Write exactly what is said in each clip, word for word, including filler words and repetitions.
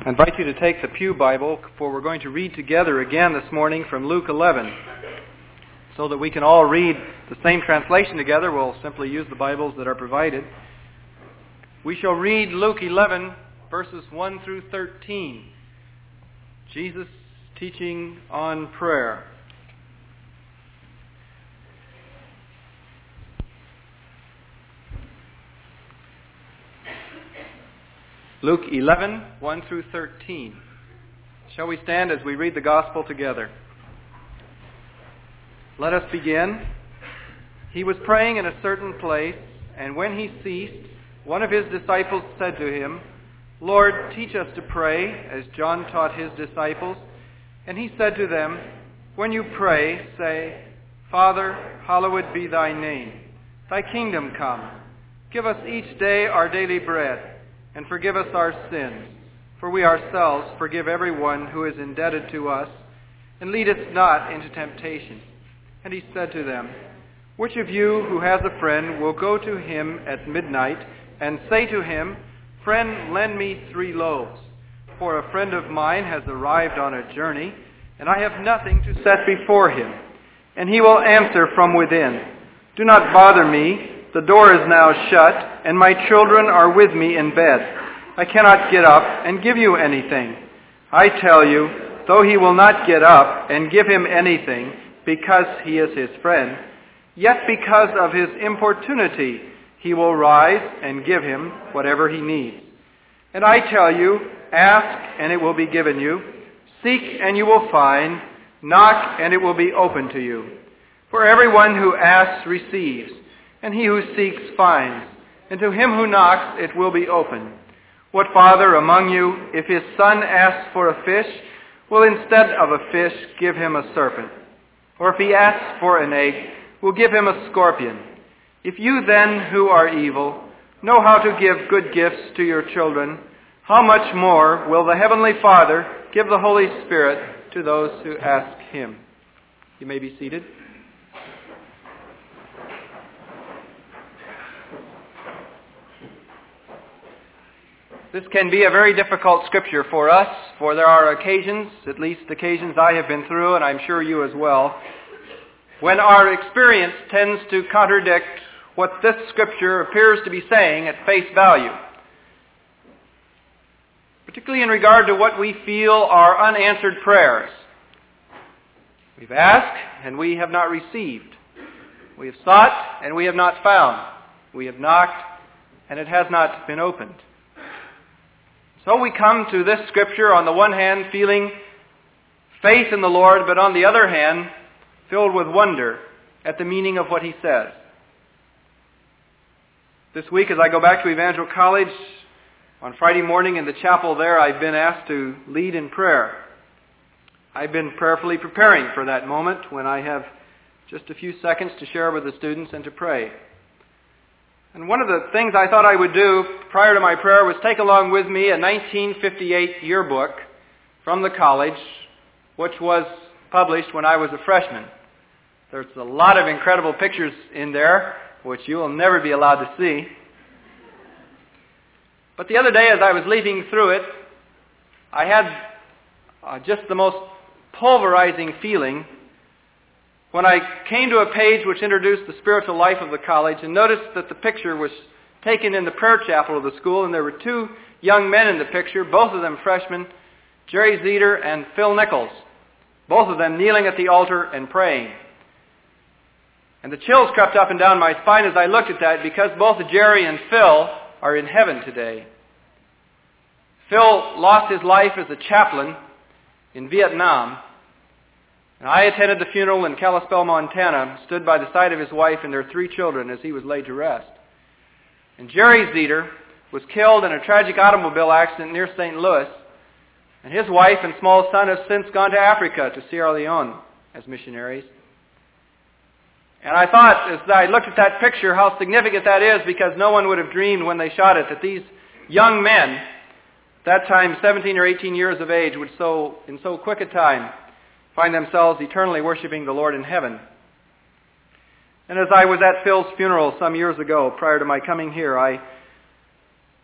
I invite you to take the Pew Bible, for we're going to read together again this morning from Luke eleven. So that we can all read the same translation together, we'll simply use the Bibles that are provided. We shall read Luke eleven, verses one through thirteen. Jesus teaching on prayer. Luke eleven, one through thirteen. Shall we stand as we read the Gospel together? Let us begin. He was praying in a certain place, and when he ceased, one of his disciples said to him, "Lord, teach us to pray, as John taught his disciples." And he said to them, "When you pray, say, 'Father, hallowed be thy name. Thy kingdom come. Give us each day our daily bread. And forgive us our sins, for we ourselves forgive everyone who is indebted to us. And lead us not into temptation." And he said to them, "Which of you who has a friend will go to him at midnight and say to him, 'Friend, lend me three loaves, for a friend of mine has arrived on a journey, and I have nothing to set before him?' And he will answer from within, 'Do not bother me. The door is now shut, and my children are with me in bed. I cannot get up and give you anything.' I tell you, though he will not get up and give him anything because he is his friend, yet because of his importunity he will rise and give him whatever he needs. And I tell you, ask and it will be given you. Seek and you will find. Knock and it will be opened to you. For everyone who asks receives, and he who seeks finds, and to him who knocks it will be opened. What father among you, if his son asks for a fish, will instead of a fish give him a serpent? Or if he asks for an egg, will give him a scorpion? If you then, who are evil, know how to give good gifts to your children, how much more will the Heavenly Father give the Holy Spirit to those who ask him?" You may be seated. This can be a very difficult scripture for us, for there are occasions, at least occasions I have been through, and I'm sure you as well, when our experience tends to contradict what this scripture appears to be saying at face value, particularly in regard to what we feel are unanswered prayers. We've asked, and we have not received. We have sought, and we have not found. We have knocked, and it has not been opened. So we come to this scripture on the one hand feeling faith in the Lord, but on the other hand filled with wonder at the meaning of what he says. This week as I go back to Evangel College, on Friday morning in the chapel there, I've been asked to lead in prayer. I've been prayerfully preparing for that moment when I have just a few seconds to share with the students and to pray. And one of the things I thought I would do prior to my prayer was take along with me a nineteen fifty-eight yearbook from the college, which was published when I was a freshman. There's a lot of incredible pictures in there, which you will never be allowed to see. But the other day as I was leafing through it, I had uh, just the most pulverizing feeling when I came to a page which introduced the spiritual life of the college and noticed that the picture was taken in the prayer chapel of the school, and there were two young men in the picture, both of them freshmen, Jerry Zeter and Phil Nichols, both of them kneeling at the altar and praying. And the chills crept up and down my spine as I looked at that, because both Jerry and Phil are in heaven today. Phil lost his life as a chaplain in Vietnam. And I attended the funeral in Kalispell, Montana, stood by the side of his wife and their three children as he was laid to rest. And Jerry Zeter was killed in a tragic automobile accident near Saint Louis, and his wife and small son have since gone to Africa, to Sierra Leone, as missionaries. And I thought, as I looked at that picture, how significant that is, because no one would have dreamed when they shot it that these young men, that time seventeen or eighteen years of age, would so in so quick a time find themselves eternally worshiping the Lord in heaven. And as I was at Phil's funeral some years ago, prior to my coming here, I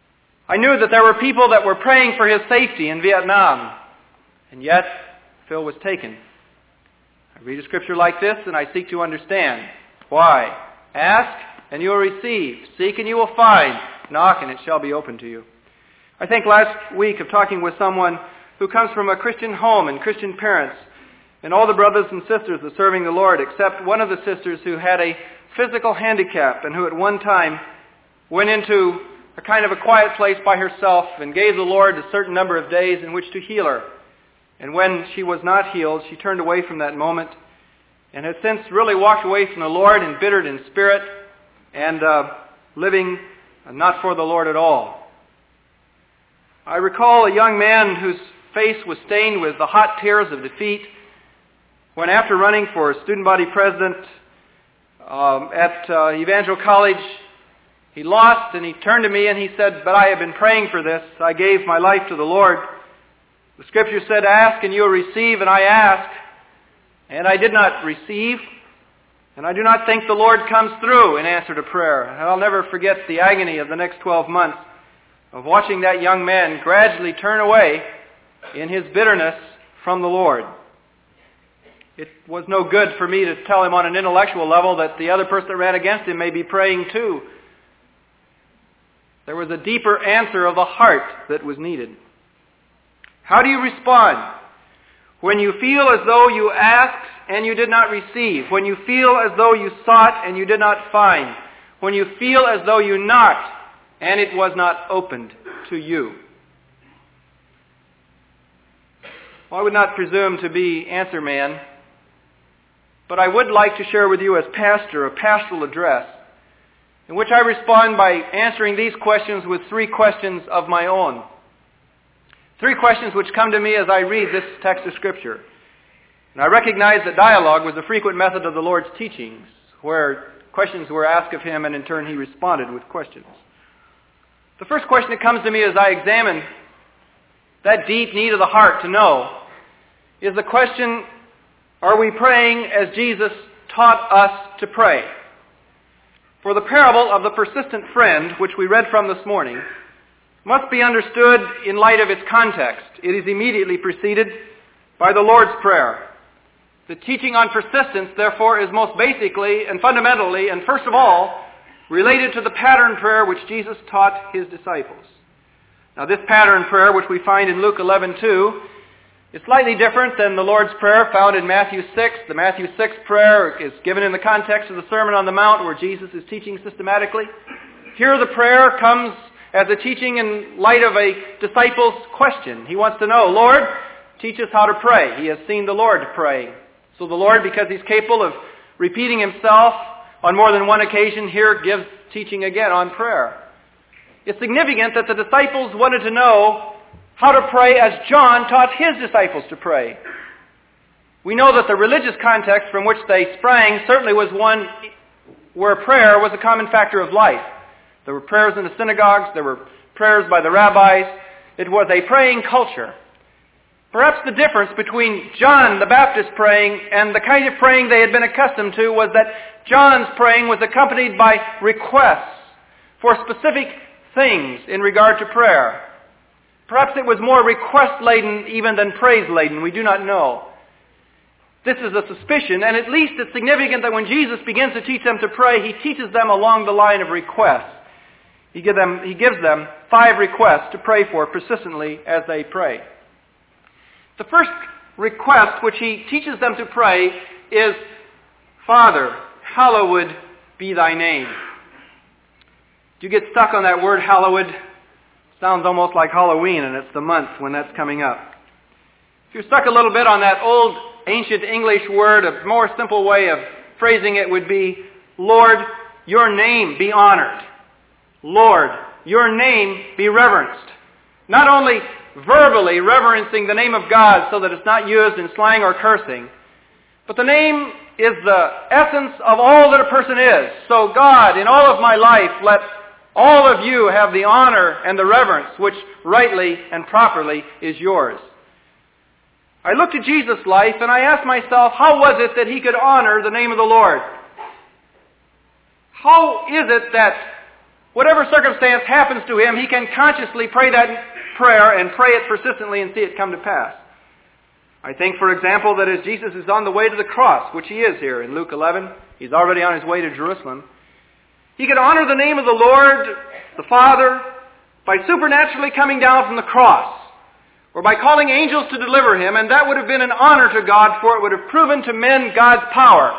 I knew that there were people that were praying for his safety in Vietnam. And yet, Phil was taken. I read a scripture like this and I seek to understand. Why? Ask and you will receive. Seek and you will find. Knock and it shall be opened to you. I think last week of talking with someone who comes from a Christian home and Christian parents, and all the brothers and sisters are serving the Lord, except one of the sisters who had a physical handicap and who at one time went into a kind of a quiet place by herself and gave the Lord a certain number of days in which to heal her. And when she was not healed, she turned away from that moment and has since really walked away from the Lord, embittered in spirit and uh, living not for the Lord at all. I recall a young man whose face was stained with the hot tears of defeat when, after running for student body president um, at uh, Evangel College, he lost, and he turned to me and he said, "But I have been praying for this. I gave my life to the Lord. The Scripture said, ask and you will receive, and I asked, and I did not receive, and I do not think the Lord comes through in answer to prayer." And I'll never forget the agony of the next twelve months of watching that young man gradually turn away in his bitterness from the Lord. It was no good for me to tell him on an intellectual level that the other person that ran against him may be praying too. There was a deeper answer of the heart that was needed. How do you respond when you feel as though you asked and you did not receive? When you feel as though you sought and you did not find? When you feel as though you knocked and it was not opened to you? Well, I would not presume to be answer man, but I would like to share with you as pastor a pastoral address in which I respond by answering these questions with three questions of my own. Three questions which come to me as I read this text of Scripture. And I recognize that dialogue was a frequent method of the Lord's teachings, where questions were asked of him and in turn he responded with questions. The first question that comes to me as I examine that deep need of the heart to know is the question, are we praying as Jesus taught us to pray? For the parable of the persistent friend, which we read from this morning, must be understood in light of its context. It is immediately preceded by the Lord's Prayer. The teaching on persistence, therefore, is most basically and fundamentally and first of all related to the pattern prayer which Jesus taught his disciples. Now, this pattern prayer, which we find in Luke eleven two, is slightly different than the Lord's Prayer found in Matthew six. The Matthew six prayer is given in the context of the Sermon on the Mount, where Jesus is teaching systematically. Here the prayer comes as a teaching in light of a disciple's question. He wants to know, Lord, teach us how to pray. He has seen the Lord pray. So the Lord, because he's capable of repeating himself on more than one occasion, here gives teaching again on prayer. It's significant that the disciples wanted to know how to pray as John taught his disciples to pray. We know that the religious context from which they sprang certainly was one where prayer was a common factor of life. There were prayers in the synagogues, there were prayers by the rabbis. It was a praying culture. Perhaps the difference between John the Baptist praying and the kind of praying they had been accustomed to was that John's praying was accompanied by requests for specific things in regard to prayer. Perhaps it was more request-laden even than praise-laden. We do not know. This is a suspicion, and at least it's significant that when Jesus begins to teach them to pray, he teaches them along the line of requests. He, give them, he gives them five requests to pray for persistently as they pray. The first request which he teaches them to pray is, Father, hallowed be thy name. Do you get stuck on that word hallowed? Sounds almost like Halloween, and it's the month when that's coming up. If you're stuck a little bit on that old ancient English word, a more simple way of phrasing it would be, Lord, your name be honored. Lord, your name be reverenced. Not only verbally reverencing the name of God so that it's not used in slang or cursing, but the name is the essence of all that a person is. So God, in all of my life, let all of you have the honor and the reverence which rightly and properly is yours. I looked at Jesus' life and I asked myself, how was it that he could honor the name of the Lord? How is it that whatever circumstance happens to him, he can consciously pray that prayer and pray it persistently and see it come to pass. I think, for example, that as Jesus is on the way to the cross, which he is here in Luke eleven, he's already on his way to Jerusalem, he could honor the name of the Lord, the Father, by supernaturally coming down from the cross, or by calling angels to deliver him, and that would have been an honor to God, for it would have proven to men God's power.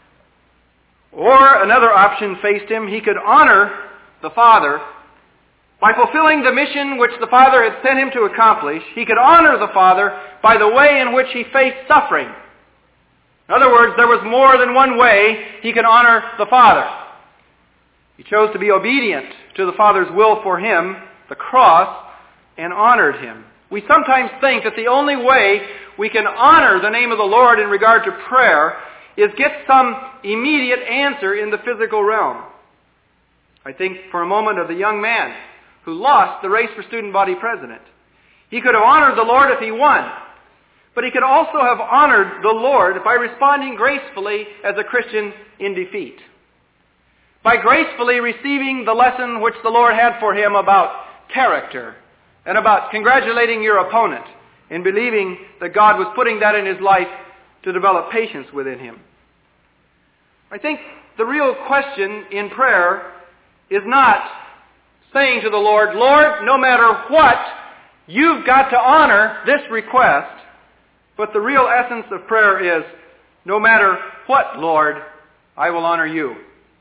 Or another option faced him. He could honor the Father by fulfilling the mission which the Father had sent him to accomplish. He could honor the Father by the way in which he faced suffering. In other words, there was more than one way he could honor the Father. He chose to be obedient to the Father's will for him, the cross, and honored him. We sometimes think that the only way we can honor the name of the Lord in regard to prayer is get some immediate answer in the physical realm. I think for a moment of the young man who lost the race for student body president. He could have honored the Lord if he won, but he could also have honored the Lord by responding gracefully as a Christian in defeat. By gracefully receiving the lesson which the Lord had for him about character and about congratulating your opponent and believing that God was putting that in his life to develop patience within him. I think the real question in prayer is not saying to the Lord, Lord, no matter what, you've got to honor this request. But the real essence of prayer is, no matter what, Lord, I will honor you.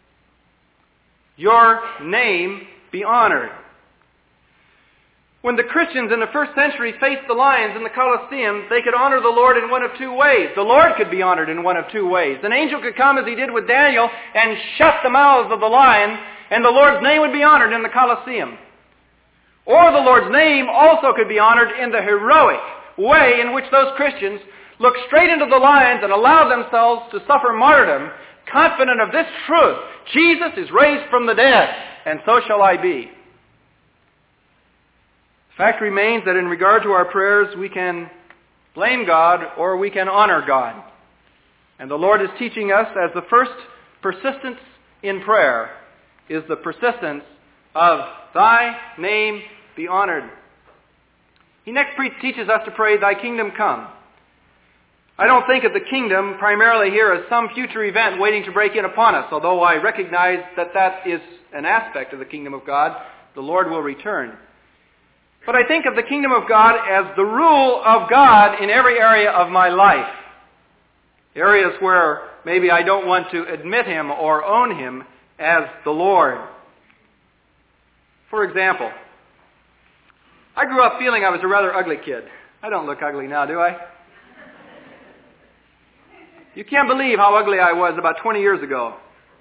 Your name be honored. When the Christians in the first century faced the lions in the Colosseum, they could honor the Lord in one of two ways. The Lord could be honored in one of two ways. An angel could come, as he did with Daniel, and shut the mouths of the lion, and the Lord's name would be honored in the Colosseum. Or the Lord's name also could be honored in the heroic way in which those Christians looked straight into the lions and allowed themselves to suffer martyrdom, confident of this truth: Jesus is raised from the dead, and so shall I be. The fact remains that in regard to our prayers, we can blame God or we can honor God. And the Lord is teaching us, as the first persistence in prayer is the persistence of thy name be honored. He next pre- teaches us to pray, thy kingdom come. I don't think of the kingdom primarily here as some future event waiting to break in upon us, although I recognize that that is an aspect of the kingdom of God. The Lord will return. But I think of the kingdom of God as the rule of God in every area of my life. Areas where maybe I don't want to admit him or own him as the Lord. For example, I grew up feeling I was a rather ugly kid. I don't look ugly now, do I? You can't believe how ugly I was about twenty years ago.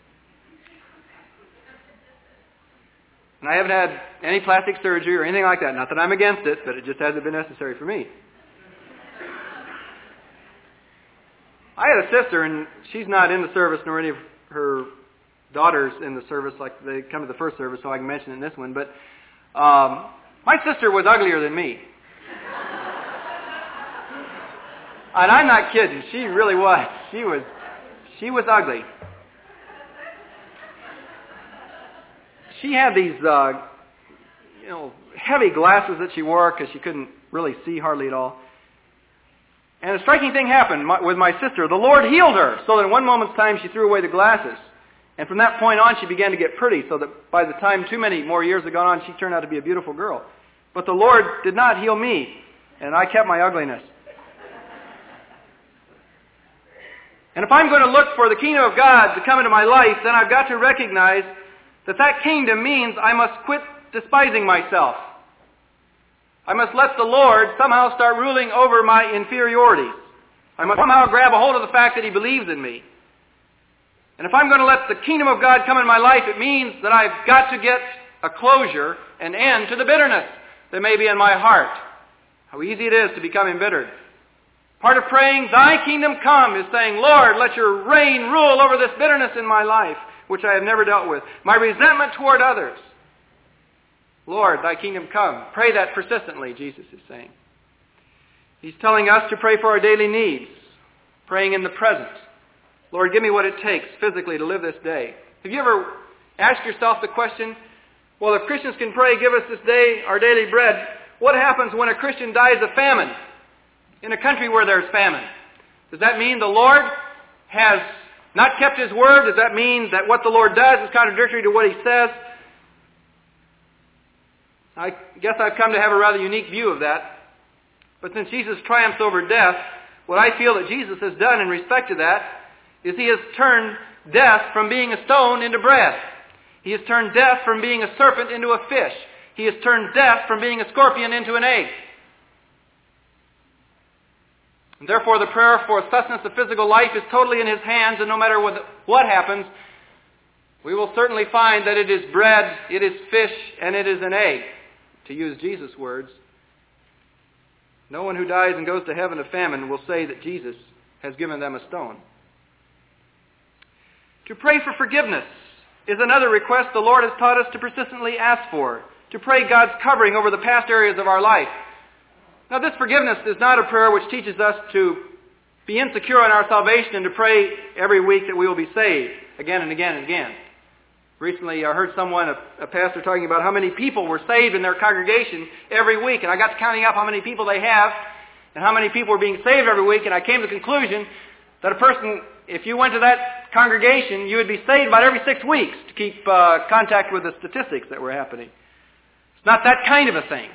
And I haven't had any plastic surgery or anything like that. Not that I'm against it, but it just hasn't been necessary for me. I had a sister, and she's not in the service, nor any of her daughters in the service, like they come to the first service, so I can mention it in this one. But um, my sister was uglier than me. And I'm not kidding. She really was. She was, she was ugly. She had these, uh, you know, heavy glasses that she wore because she couldn't really see hardly at all. And a striking thing happened with my sister. The Lord healed her, so that in one moment's time she threw away the glasses. And from that point on, she began to get pretty, so that by the time too many more years had gone on, she turned out to be a beautiful girl. But the Lord did not heal me, and I kept my ugliness. And if I'm going to look for the kingdom of God to come into my life, then I've got to recognize that that kingdom means I must quit despising myself. I must let the Lord somehow start ruling over my inferiorities. I must somehow grab a hold of the fact that he believes in me. And if I'm going to let the kingdom of God come in my life, it means that I've got to get a closure, an end to the bitterness that may be in my heart. How easy it is to become embittered. Part of praying, thy kingdom come, is saying, Lord, let your reign rule over this bitterness in my life, which I have never dealt with. My resentment toward others. Lord, thy kingdom come. Pray that persistently, Jesus is saying. He's telling us to pray for our daily needs, praying in the present. Lord, give me what it takes physically to live this day. Have you ever asked yourself the question, Well, if Christians can pray, give us this day our daily bread, what happens when a Christian dies of famine in a country where there's famine? Does that mean the Lord has not kept His word? Does that mean that what the Lord does is contradictory to what He says? I guess I've come to have a rather unique view of that. But since Jesus triumphs over death, what I feel that Jesus has done in respect to that is He has turned death from being a stone into bread. He has turned death from being a serpent into a fish. He has turned death from being a scorpion into an egg. And therefore, the prayer for sustenance of physical life is totally in His hands, and no matter what, what happens, we will certainly find that it is bread, it is fish, and it is an egg, to use Jesus' words. No one who dies and goes to heaven of famine will say that Jesus has given them a stone. To pray for forgiveness is another request the Lord has taught us to persistently ask for, to pray God's covering over the past areas of our life. Now, this forgiveness is not a prayer which teaches us to be insecure in our salvation and to pray every week that we will be saved again and again and again. Recently, I heard someone, a, a pastor, talking about how many people were saved in their congregation every week, and I got to counting up how many people they have and how many people were being saved every week, and I came to the conclusion that a person, if you went to that congregation, you would be saved about every six weeks to keep uh, contact with the statistics that were happening. It's not that kind of a thing.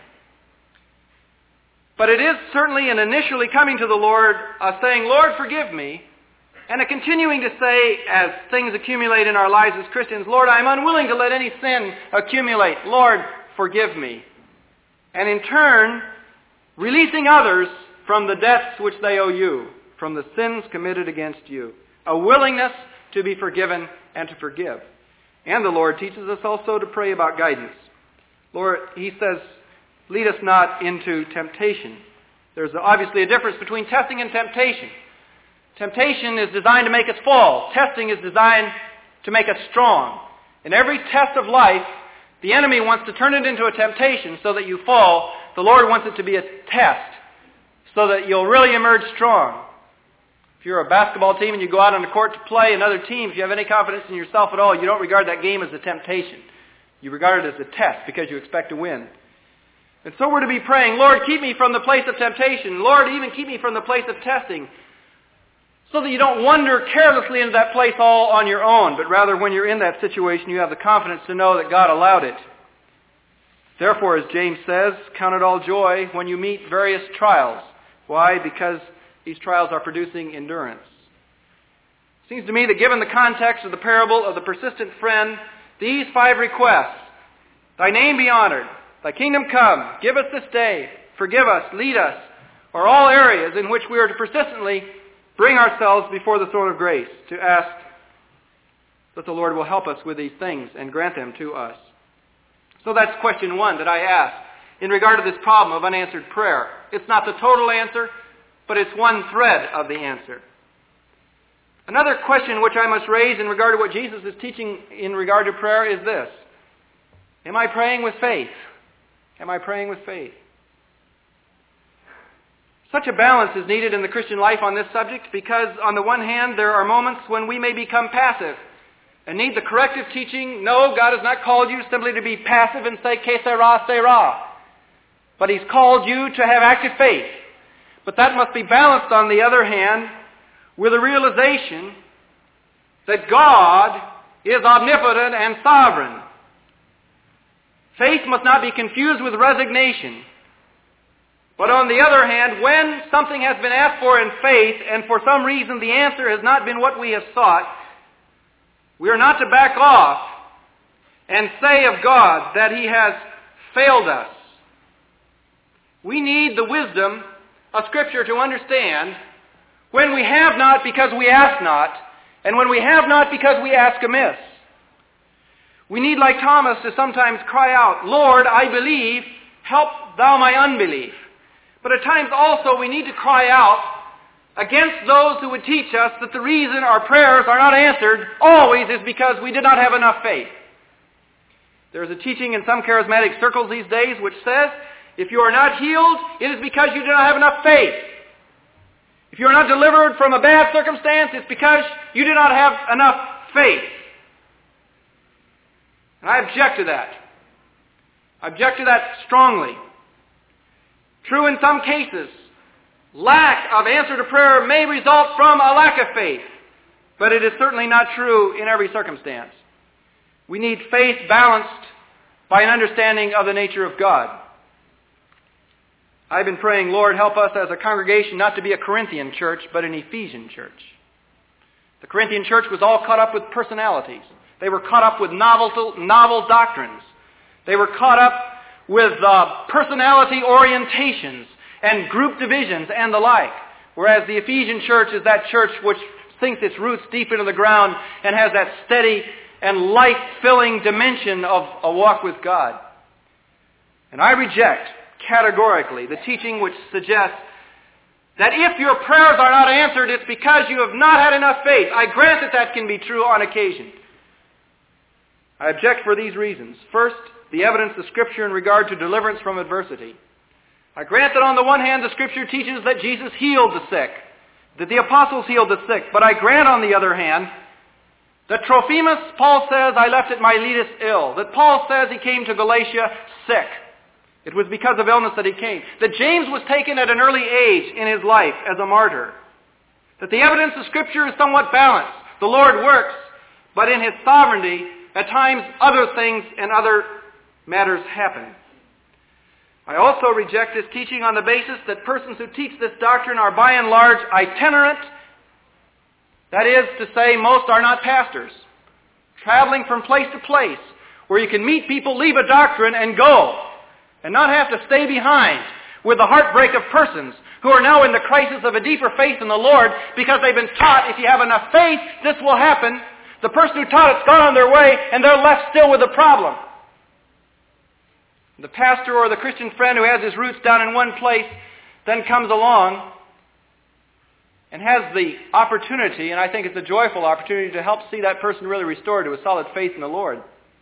But it is certainly an initially coming to the Lord, uh, saying, Lord, forgive me, and a continuing to say, as things accumulate in our lives as Christians, Lord, I'm unwilling to let any sin accumulate. Lord, forgive me. And in turn, releasing others from the debts which they owe you, from the sins committed against you. A willingness to be forgiven and to forgive. And the Lord teaches us also to pray about guidance. Lord, He says, lead us not into temptation. There's obviously a difference between testing and temptation. Temptation is designed to make us fall. Testing is designed to make us strong. In every test of life, the enemy wants to turn it into a temptation so that you fall. The Lord wants it to be a test so that you'll really emerge strong. If you're a basketball team and you go out on the court to play another team, if you have any confidence in yourself at all, you don't regard that game as a temptation. You regard it as a test because you expect to win. And so we're to be praying, Lord, keep me from the place of temptation. Lord, even keep me from the place of testing. So that you don't wander carelessly into that place all on your own, but rather when you're in that situation, you have the confidence to know that God allowed it. Therefore, as James says, count it all joy when you meet various trials. Why? Because these trials are producing endurance. It seems to me that given the context of the parable of the persistent friend, these five requests, Thy name be honored, Thy kingdom come, give us this day, forgive us, lead us, are all areas in which we are to persistently bring ourselves before the throne of grace to ask that the Lord will help us with these things and grant them to us. So that's question one that I asked in regard to this problem of unanswered prayer. It's not the total answer, but it's one thread of the answer. Another question which I must raise in regard to what Jesus is teaching in regard to prayer is this. Am I praying with faith? Am I praying with faith? Such a balance is needed in the Christian life on this subject because, on the one hand, there are moments when we may become passive and need the corrective teaching. No, God has not called you simply to be passive and say, que sera, sera. But He's called you to have active faith. But that must be balanced, on the other hand, with a realization that God is omnipotent and sovereign. Faith must not be confused with resignation. But on the other hand, when something has been asked for in faith, and for some reason the answer has not been what we have sought, we are not to back off and say of God that He has failed us. We need the wisdom of Scripture to understand when we have not because we ask not, and when we have not because we ask amiss. We need, like Thomas, to sometimes cry out, Lord, I believe, help thou my unbelief. But at times also we need to cry out against those who would teach us that the reason our prayers are not answered always is because we did not have enough faith. There is a teaching in some charismatic circles these days which says, if you are not healed, it is because you do not have enough faith. If you are not delivered from a bad circumstance, it's because you do not have enough faith. And I object to that. I object to that strongly. True in some cases, lack of answer to prayer may result from a lack of faith, but it is certainly not true in every circumstance. We need faith balanced by an understanding of the nature of God. I've been praying, Lord, help us as a congregation not to be a Corinthian church, but an Ephesian church. The Corinthian church was all caught up with personalities. They were caught up with novel, novel doctrines. They were caught up with uh, personality orientations and group divisions and the like. Whereas the Ephesian church is that church which sinks its roots deep into the ground and has that steady and life-filling dimension of a walk with God. And I reject categorically the teaching which suggests that if your prayers are not answered, it's because you have not had enough faith. I grant that that can be true on occasion. I object for these reasons. First, the evidence of Scripture in regard to deliverance from adversity. I grant that on the one hand, the Scripture teaches that Jesus healed the sick, that the apostles healed the sick. But I grant, on the other hand, that Trophimus, Paul says, I left at Miletus ill. That Paul says he came to Galatia sick. It was because of illness that he came. That James was taken at an early age in his life as a martyr. That the evidence of Scripture is somewhat balanced. The Lord works, but in His sovereignty, at times other things and other matters happen. I also reject this teaching on the basis that persons who teach this doctrine are by and large itinerant. That is to say, most are not pastors, traveling from place to place, where you can meet people, leave a doctrine, and go, and not have to stay behind with the heartbreak of persons who are now in the crisis of a deeper faith in the Lord because they've been taught if you have enough faith, this will happen. The person who taught it's gone on their way, and they're left still with the problem. The pastor or the Christian friend who has his roots down in one place then comes along and has the opportunity, and I think it's a joyful opportunity, to help see that person really restored to a solid faith in the Lord.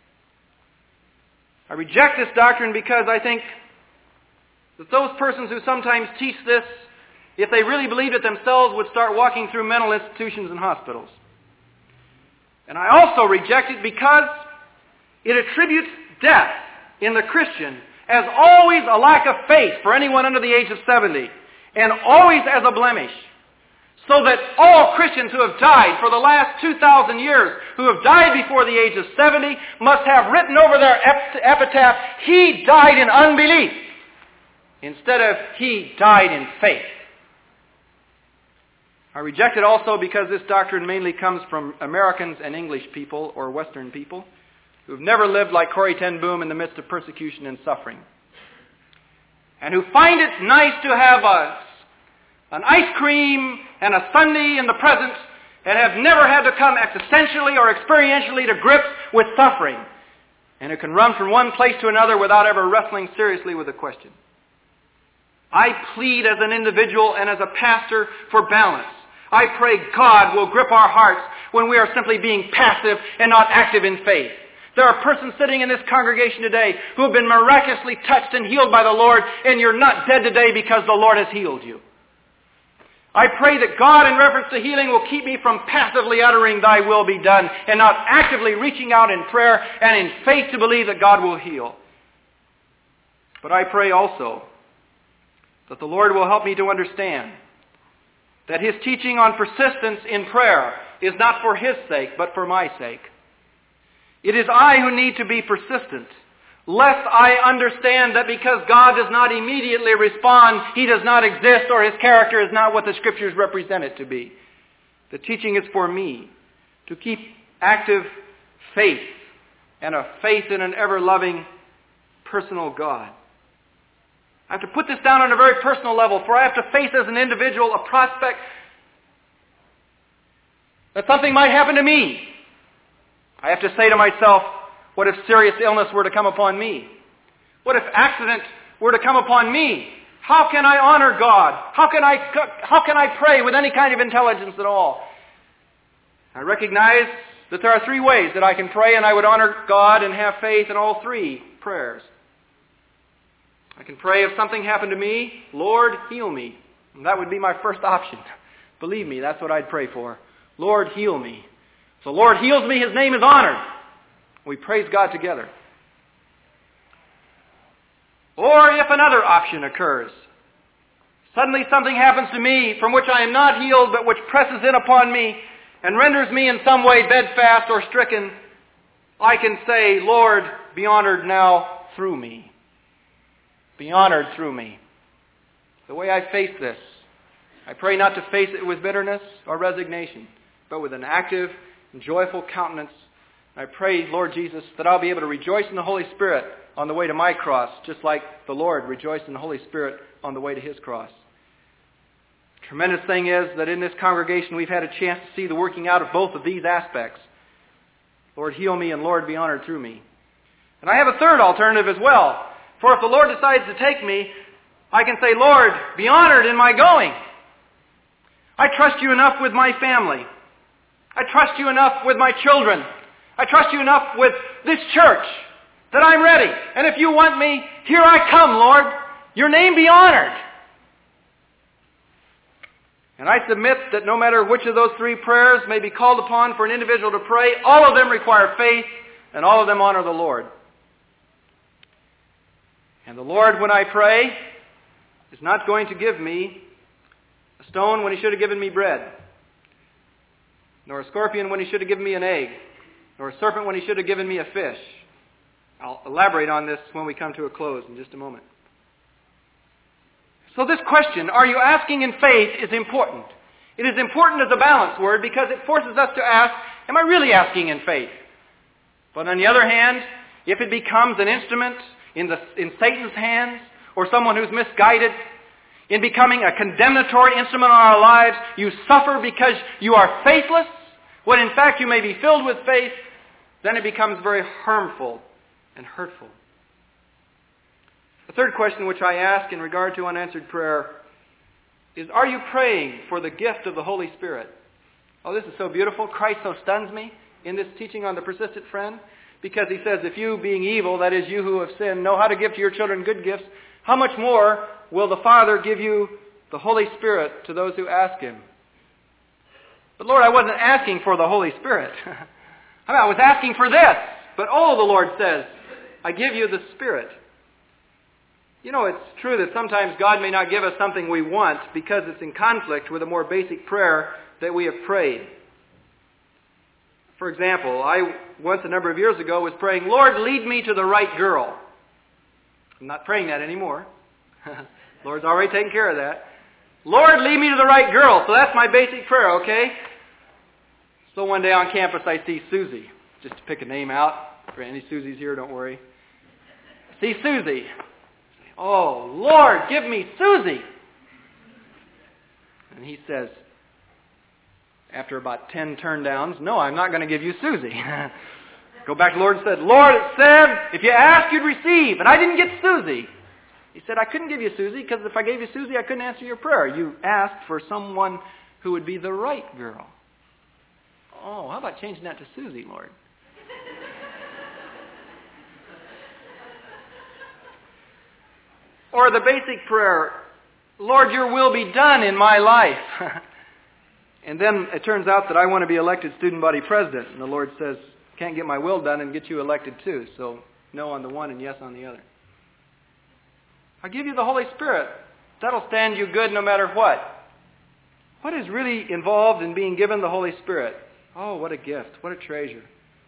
I reject this doctrine because I think that those persons who sometimes teach this, if they really believed it themselves, would start walking through mental institutions and hospitals. And I also reject it because it attributes death in the Christian as always a lack of faith for anyone under the age of seventy, and always as a blemish. So that all Christians who have died for the last two thousand years, who have died before the age of seventy, must have written over their epitaph, he died in unbelief, instead of he died in faith. I reject it also because this doctrine mainly comes from Americans and English people, or Western people, who have never lived like Corrie ten Boom in the midst of persecution and suffering, and who find it nice to have a an ice cream and a sundae in the present, and have never had to come existentially or experientially to grips with suffering, and who can run from one place to another without ever wrestling seriously with the question. I plead as an individual and as a pastor for balance. I pray God will grip our hearts when we are simply being passive and not active in faith. There are persons sitting in this congregation today who have been miraculously touched and healed by the Lord, and you're not dead today because the Lord has healed you. I pray that God, in reference to healing, will keep me from passively uttering thy will be done and not actively reaching out in prayer and in faith to believe that God will heal. But I pray also that the Lord will help me to understand that His teaching on persistence in prayer is not for His sake, but for my sake. It is I who need to be persistent, lest I understand that because God does not immediately respond, He does not exist, or His character is not what the Scriptures represent it to be. The teaching is for me to keep active faith, and a faith in an ever-loving, personal God. I have to put this down on a very personal level, for I have to face as an individual a prospect that something might happen to me. I have to say to myself, what if serious illness were to come upon me? What if accident were to come upon me? How can I honor God? How can I, how can I pray with any kind of intelligence at all? I recognize that there are three ways that I can pray, and I would honor God and have faith in all three prayers. I can pray if something happened to me, Lord, heal me. And that would be my first option. Believe me, that's what I'd pray for. Lord, heal me. So the Lord heals me, His name is honored. We praise God together. Or if another option occurs, suddenly something happens to me from which I am not healed, but which presses in upon me and renders me in some way bedfast or stricken, I can say, Lord, be honored now through me. Be honored through me. The way I face this, I pray not to face it with bitterness or resignation, but with an active and joyful countenance. I pray, Lord Jesus, that I'll be able to rejoice in the Holy Spirit on the way to my cross, just like the Lord rejoiced in the Holy Spirit on the way to His cross. The tremendous thing is that in this congregation we've had a chance to see the working out of both of these aspects. Lord, heal me, and Lord, be honored through me. And I have a third alternative as well. For if the Lord decides to take me, I can say, Lord, be honored in my going. I trust you enough with my family. I trust you enough with my children. I trust you enough with this church that I'm ready. And if you want me, here I come, Lord. Your name be honored. And I submit that no matter which of those three prayers may be called upon for an individual to pray, all of them require faith, and all of them honor the Lord. And the Lord, when I pray, is not going to give me a stone when He should have given me bread, nor a scorpion when He should have given me an egg, nor a serpent when He should have given me a fish. I'll elaborate on this when we come to a close in just a moment. So this question, are you asking in faith, is important. It is important as a balance word because it forces us to ask, am I really asking in faith? But on the other hand, if it becomes an instrument in, the, in Satan's hands, or someone who's misguided, in becoming a condemnatory instrument in our lives, you suffer because you are faithless, when in fact you may be filled with faith, then it becomes very harmful and hurtful. The third question which I ask in regard to unanswered prayer is, are you praying for the gift of the Holy Spirit? Oh, this is so beautiful. Christ so stuns me in this teaching on the persistent friend, because He says, if you, being evil, that is you who have sinned, know how to give to your children good gifts, how much more will the Father give you the Holy Spirit to those who ask Him? But Lord, I wasn't asking for the Holy Spirit. I mean, I was asking for this. But oh, the Lord says, I give you the Spirit. You know, it's true that sometimes God may not give us something we want because it's in conflict with a more basic prayer that we have prayed. For example, I once a number of years ago was praying, Lord, lead me to the right girl. I'm not praying that anymore. Lord's already taken care of that. Lord, lead me to the right girl. So that's my basic prayer, okay? So one day on campus I see Susie. Just to pick a name out. For any Susies here, don't worry. I see Susie. Oh, Lord, give me Susie. And He says, after about ten turn downs, no, I'm not going to give you Susie. Go back to the Lord and said, Lord, it said, if you ask, you'd receive. And I didn't get Susie. He said, I couldn't give you Susie because if I gave you Susie, I couldn't answer your prayer. You asked for someone who would be the right girl. Oh, how about changing that to Susie, Lord? Or the basic prayer, Lord, your will be done in my life. And then it turns out that I want to be elected student body president. And the Lord says, can't get my will done and get you elected too. So no on the one and yes on the other. I give you the Holy Spirit. That'll stand you good no matter what. What is really involved in being given the Holy Spirit? Oh, what a gift. What a treasure.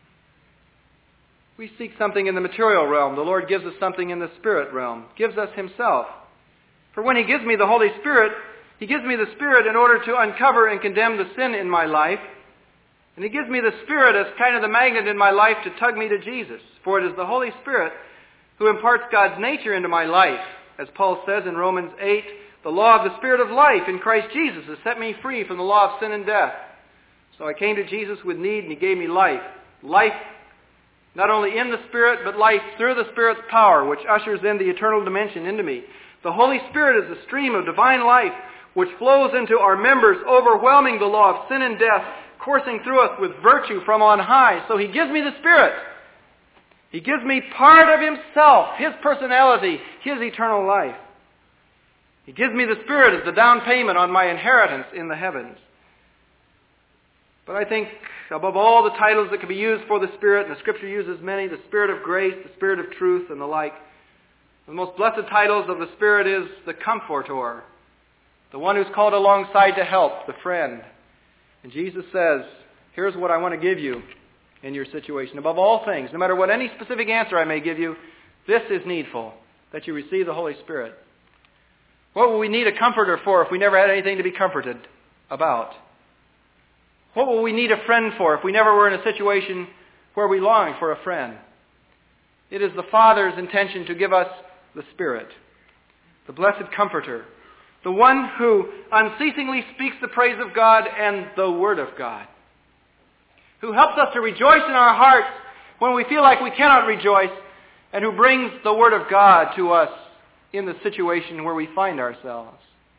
We seek something in the material realm. The Lord gives us something in the spirit realm. Gives us Himself. For when He gives me the Holy Spirit, He gives me the Spirit in order to uncover and condemn the sin in my life. And He gives me the Spirit as kind of the magnet in my life to tug me to Jesus. For it is the Holy Spirit who imparts God's nature into my life. As Paul says in Romans eight, the law of the Spirit of life in Christ Jesus has set me free from the law of sin and death. So I came to Jesus with need and He gave me life. Life not only in the Spirit, but life through the Spirit's power, which ushers in the eternal dimension into me. The Holy Spirit is the stream of divine life which flows into our members, overwhelming the law of sin and death, coursing through us with virtue from on high. So He gives me the Spirit. He gives me part of Himself, His personality, His eternal life. He gives me the Spirit as the down payment on my inheritance in the heavens. But I think above all the titles that can be used for the Spirit, and the Scripture uses many, the Spirit of grace, the Spirit of truth, and the like, The most blessed titles of the Spirit is the Comforter, the one who's called alongside to help, the friend. And Jesus says, here's what I want to give you in your situation. Above all things, no matter what any specific answer I may give you, this is needful, that you receive the Holy Spirit. What will we need a comforter for if we never had anything to be comforted about? What will we need a friend for if we never were in a situation where we long for a friend? It is the Father's intention to give us the Spirit, the blessed Comforter, the one who unceasingly speaks the praise of God and the Word of God, who helps us to rejoice in our hearts when we feel like we cannot rejoice, and who brings the Word of God to us in the situation where we find ourselves.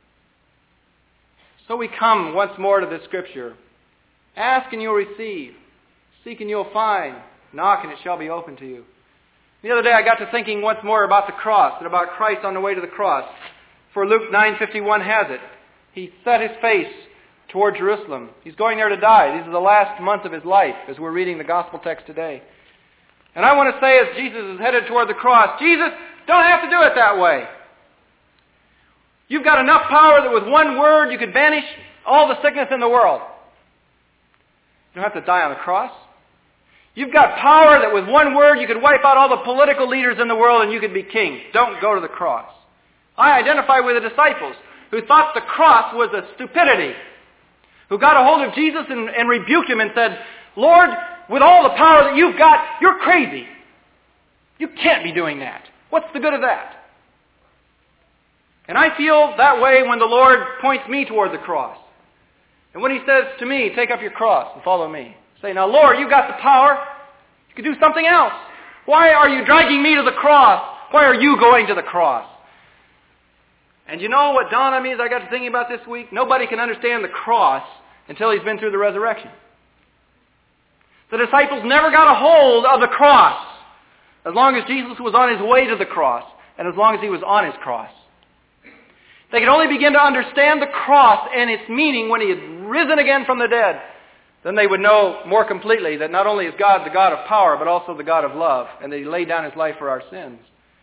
So we come once more to this Scripture. Ask and you'll receive. Seek and you'll find. Knock and it shall be opened to you. The other day I got to thinking once more about the cross and about Christ on the way to the cross. For Luke nine fifty-one has it. He set his face toward Jerusalem. He's going there to die. These are the last months of his life as we're reading the gospel text today. And I want to say as Jesus is headed toward the cross, Jesus, don't have to do it that way. You've got enough power that with one word you could banish all the sickness in the world. You don't have to die on the cross. You've got power that with one word you could wipe out all the political leaders in the world and you could be king. Don't go to the cross. I identify with the disciples who thought the cross was a stupidity, who got a hold of Jesus and, and rebuked him and said, Lord, with all the power that you've got, you're crazy. You can't be doing that. What's the good of that? And I feel that way when the Lord points me toward the cross. And when he says to me, take up your cross and follow me. Say, now Lord, you've got the power. You could do something else. Why are you dragging me to the cross? Why are you going to the cross? And you know what dawned on me as I got to thinking about this week? Nobody can understand the cross until he's been through the resurrection. The disciples never got a hold of the cross as long as Jesus was on his way to the cross and as long as he was on his cross. They could only begin to understand the cross and its meaning when he had risen again from the dead. Then they would know more completely that not only is God the God of power, but also the God of love, and that he laid down his life for our sins.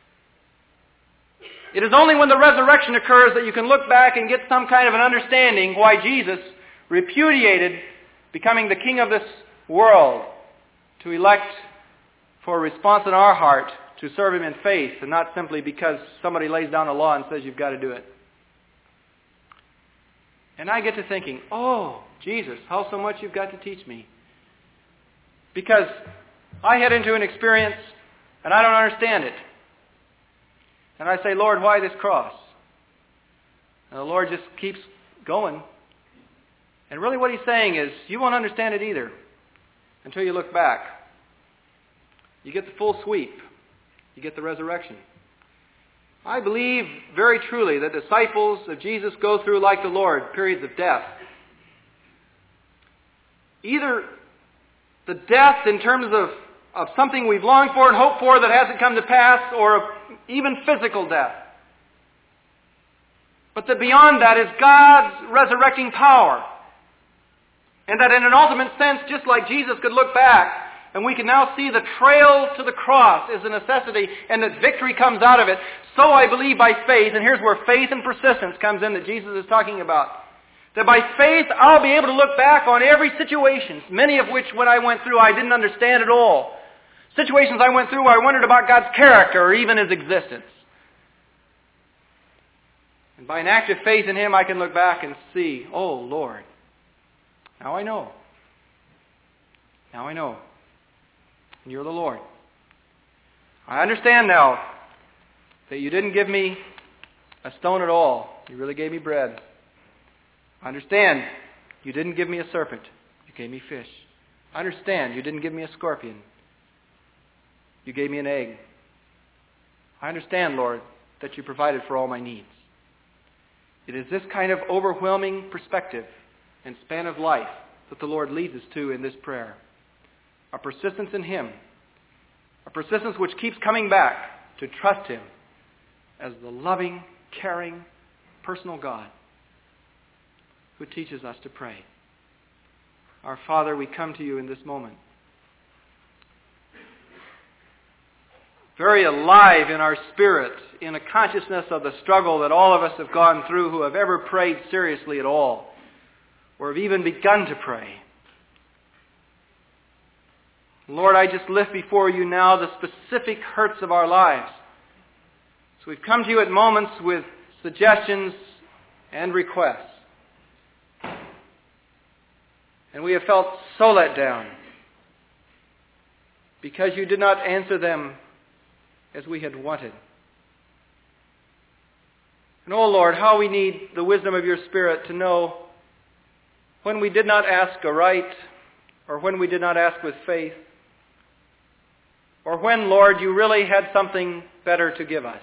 It is only when the resurrection occurs that you can look back and get some kind of an understanding why Jesus repudiated becoming the king of this world to elect for a response in our heart to serve him in faith, and not simply because somebody lays down a law and says you've got to do it. And I get to thinking, oh, Jesus, how so much you've got to teach me. Because I head into an experience and I don't understand it. And I say, Lord, why this cross? And the Lord just keeps going. And really what he's saying is, you won't understand it either until you look back. You get the full sweep. You get the resurrection. I believe very truly that disciples of Jesus go through, like the Lord, periods of death. Either the death in terms of, of something we've longed for and hoped for that hasn't come to pass, or even physical death. But that beyond that is God's resurrecting power. And that in an ultimate sense, just like Jesus could look back, and we can now see the trail to the cross is a necessity, and that victory comes out of it. So I believe by faith, and here's where faith and persistence comes in that Jesus is talking about. That by faith I'll be able to look back on every situation, many of which when I went through I didn't understand at all. Situations I went through where I wondered about God's character or even his existence. And by an act of faith in him I can look back and see, oh Lord, now I know. Now I know. And you're the Lord. I understand now that you didn't give me a stone at all. You really gave me bread. I understand you didn't give me a serpent. You gave me fish. I understand you didn't give me a scorpion. You gave me an egg. I understand, Lord, that you provided for all my needs. It is this kind of overwhelming perspective and span of life that the Lord leads us to in this prayer. A persistence in him. A persistence which keeps coming back to trust him as the loving, caring, personal God who teaches us to pray. Our Father, we come to you in this moment. very alive in our spirit, in a consciousness of the struggle that all of us have gone through who have ever prayed seriously at all, or have even begun to pray. Lord, I just lift before you now the specific hurts of our lives. So we've come to you at moments with suggestions and requests. And we have felt so let down because you did not answer them as we had wanted. And oh Lord, how we need the wisdom of your Spirit to know when we did not ask aright, or when we did not ask with faith, or when, Lord, you really had something better to give us.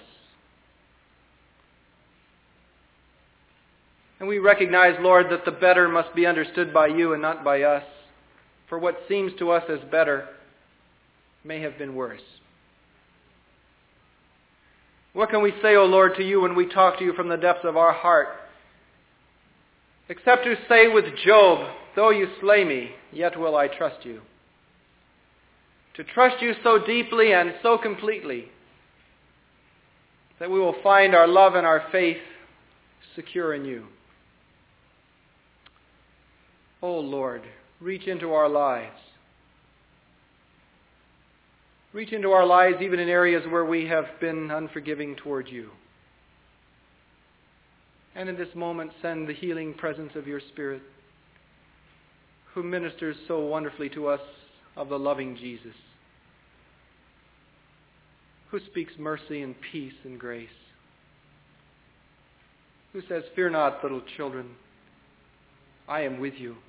And we recognize, Lord, that the better must be understood by you and not by us, for what seems to us as better may have been worse. What can we say, O Lord, to you when we talk to you from the depths of our heart? Except to say with Job, though you slay me, yet will I trust you. To trust you so deeply and so completely that we will find our love and our faith secure in you. Oh Lord, reach into our lives. Reach into our lives even in areas where we have been unforgiving toward you. And in this moment, send the healing presence of your Spirit, who ministers so wonderfully to us of the loving Jesus, who speaks mercy and peace and grace, who says, "Fear not, little children, I am with you.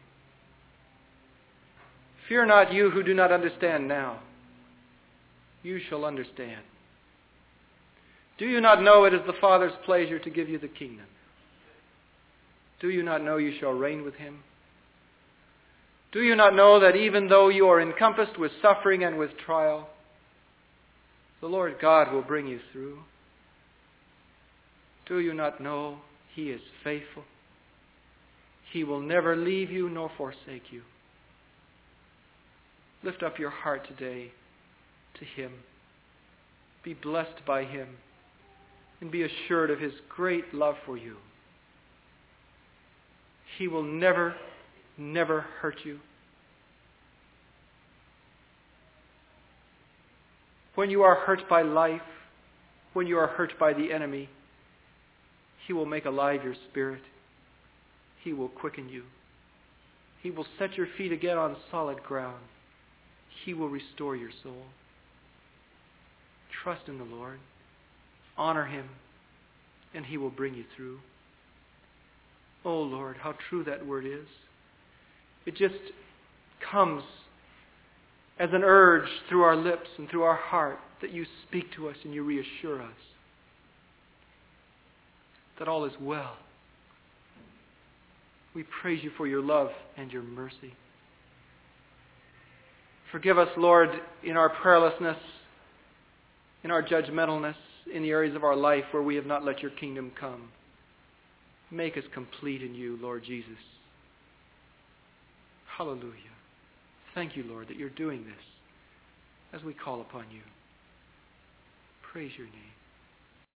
Fear not, you who do not understand now. You shall understand. Do you not know it is the Father's pleasure to give you the kingdom? Do you not know you shall reign with him? Do you not know that even though you are encompassed with suffering and with trial, the Lord God will bring you through? Do you not know he is faithful? He will never leave you nor forsake you. Lift up your heart today to him. Be blessed by him and be assured of his great love for you. He will never, never hurt you. When you are hurt by life, when you are hurt by the enemy, he will make alive your spirit. He will quicken you. He will set your feet again on solid ground. He will restore your soul. Trust in the Lord. Honor him, and he will bring you through. Oh Lord, how true that word is. It just comes as an urge through our lips and through our heart that you speak to us and you reassure us that all is well. We praise you for your love and your mercy. Forgive us, Lord, in our prayerlessness, in our judgmentalness, in the areas of our life where we have not let your kingdom come. Make us complete in you, Lord Jesus. Hallelujah. Thank you, Lord, that you're doing this as we call upon you. Praise your name.